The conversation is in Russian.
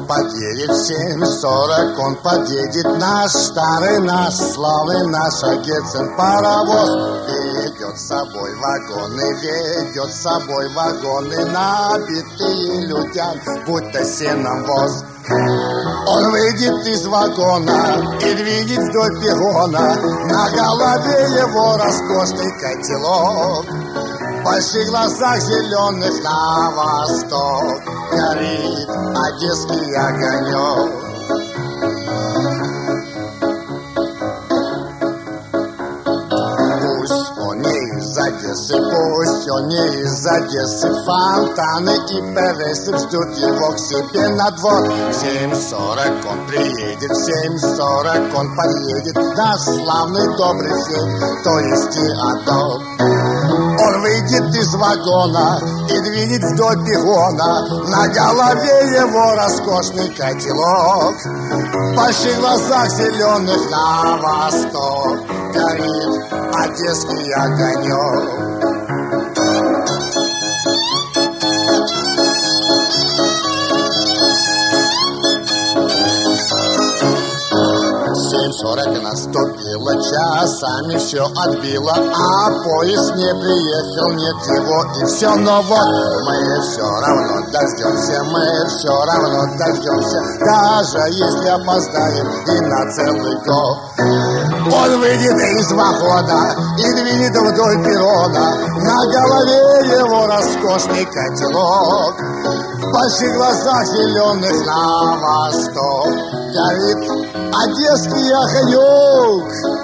подъедет, в 7:40 он подъедет. Наш старый, наш славный, наш Огецин паровоз ведет с собой вагоны, набитые людям, будто сеном воз. Он выйдет из вагона и двинет вдоль перрона, на голове его роскошный котелок. В больших глазах зеленых на восток горит одесский огонек. Пусть он не из Одессы, фонтаны и березы ждут его к себе на двор. В 7:40 он приедет, в 7:40 он подъедет, наш славный добрый день, то есть Теодор. Он выйдет из вагона и двинет вдоль перрона, на голове его роскошный котелок. В больших глазах зеленых на восток горит одесский огонек. Наступило, часами все отбило, а поезд не приехал, нет его и все. Но вот мы все равно дождемся, даже если опоздаем и на целый год. Он выйдет из вагона и двинет вдоль перрона, на голове его роскошный котелок. В больших глазах зеленых на восток горит одесский огонек.